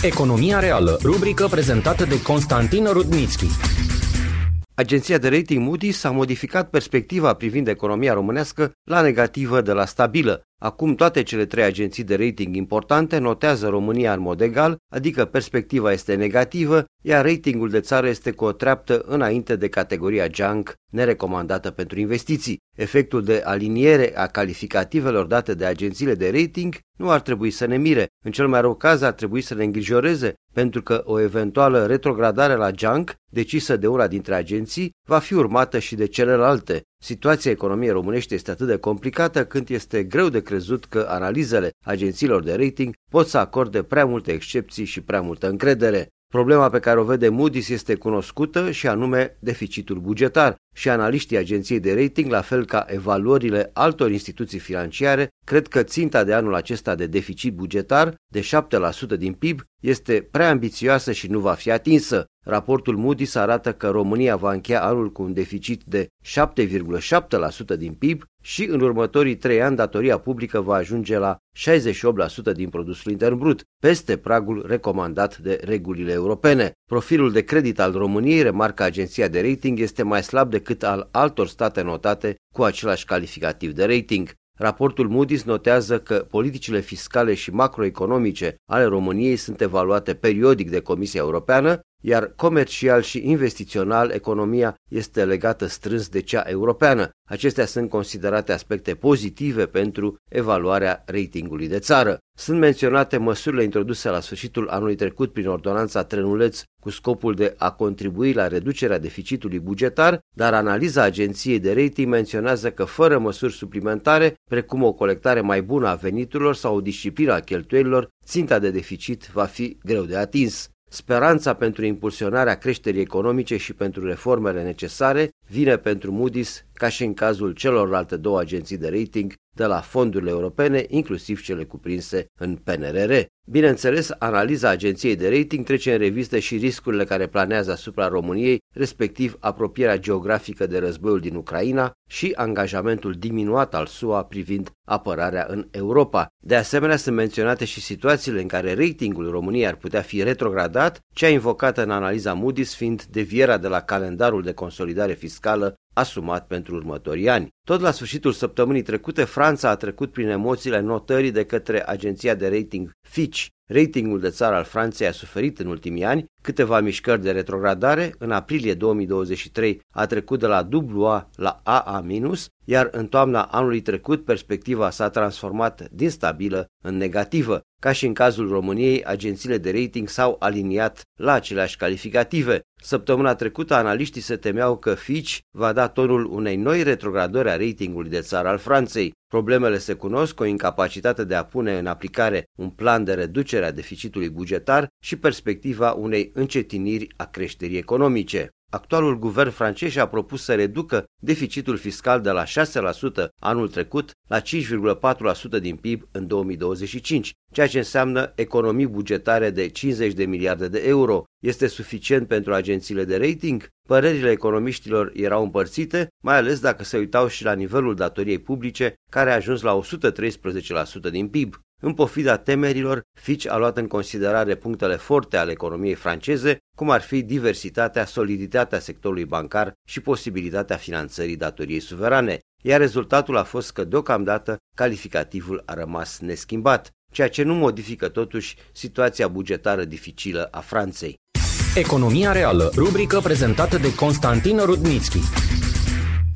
Economia reală, rubrică prezentată de Constantin Rudnitschi. Agenția de rating Moody's a modificat perspectiva privind economia românească la negativă de la stabilă. Acum toate cele trei agenții de rating importante notează România în mod egal, adică perspectiva este negativă, iar ratingul de țară este cu o treaptă înainte de categoria junk, nerecomandată pentru investiții. Efectul de aliniere a calificativelor date de agențiile de rating nu ar trebui să ne mire. În cel mai rău caz ar trebui să ne îngrijoreze, pentru că o eventuală retrogradare la junk, decisă de una dintre agenții, va fi urmată și de celelalte. Situația economiei românești este atât de complicată încât este greu de crezut că analizele agențiilor de rating pot să acorde prea multe excepții și prea multă încredere. Problema pe care o vede Moody's este cunoscută și anume deficitul bugetar și analiștii agenției de rating, la fel ca evaluările altor instituții financiare, cred că ținta de anul acesta de deficit bugetar de 7% din PIB este prea ambițioasă și nu va fi atinsă. Raportul Moody's arată că România va încheia anul cu un deficit de 7,7% din PIB și în următorii 3 ani datoria publică va ajunge la 68% din produsul intern brut, peste pragul recomandat de regulile europene. Profilul de credit al României, remarcă agenția de rating, este mai slab decât al altor state notate cu același calificativ de rating. Raportul Moody's notează că politicile fiscale și macroeconomice ale României sunt evaluate periodic de Comisia Europeană, iar comercial și investițional economia este legată strâns de cea europeană. Acestea sunt considerate aspecte pozitive pentru evaluarea ratingului de țară. Sunt menționate măsurile introduse la sfârșitul anului trecut prin ordonanța Trenuleț cu scopul de a contribui la reducerea deficitului bugetar, dar analiza agenției de rating menționează că fără măsuri suplimentare, precum o colectare mai bună a veniturilor sau o disciplină a cheltuielilor, ținta de deficit va fi greu de atins. Speranța pentru impulsionarea creșterii economice și pentru reformele necesare vine pentru Moody's, ca și în cazul celorlalte două agenții de rating, de la fondurile europene, inclusiv cele cuprinse în PNRR. Bineînțeles, analiza agenției de rating trece în revistă și riscurile care planează asupra României, respectiv apropierea geografică de războiul din Ucraina și angajamentul diminuat al SUA privind apărarea în Europa. De asemenea, sunt menționate și situațiile în care ratingul României ar putea fi retrogradat, cea invocată în analiza Moody's fiind devierea de la calendarul de consolidare fiscală asumat pentru următorii ani. Tot la sfârșitul săptămânii trecute, Franța a trecut prin emoțiile notării de către agenția de rating Fitch. Ratingul de țară al Franței a suferit în ultimii ani câteva mișcări de retrogradare. În aprilie 2023 a trecut de la AA la AA-, iar în toamna anului trecut perspectiva s-a transformat din stabilă în negativă. Ca și în cazul României, agențiile de rating s-au aliniat la aceleași calificative. Săptămâna trecută, analiștii se temeau că Fitch va da tonul unei noi retrogradări a ratingului de țară al Franței. Problemele se cunosc, o incapacitate de a pune în aplicare un plan de reducere a deficitului bugetar și perspectiva unei încetiniri a creșterii economice. Actualul guvern francez a propus să reducă deficitul fiscal de la 6% anul trecut la 5,4% din PIB în 2025, ceea ce înseamnă economii bugetare de 50 de miliarde de euro. Este suficient pentru agențiile de rating? Părerile economiștilor erau împărțite, mai ales dacă se uitau și la nivelul datoriei publice, care a ajuns la 113% din PIB. În pofida temerilor, Fitch a luat în considerare punctele forte ale economiei franceze, cum ar fi diversitatea, soliditatea sectorului bancar și posibilitatea finanțării datoriei suverane, iar rezultatul a fost că deocamdată calificativul a rămas neschimbat, ceea ce nu modifică totuși situația bugetară dificilă a Franței. Economia reală, rubrică prezentată de Constantin Rudnitschi.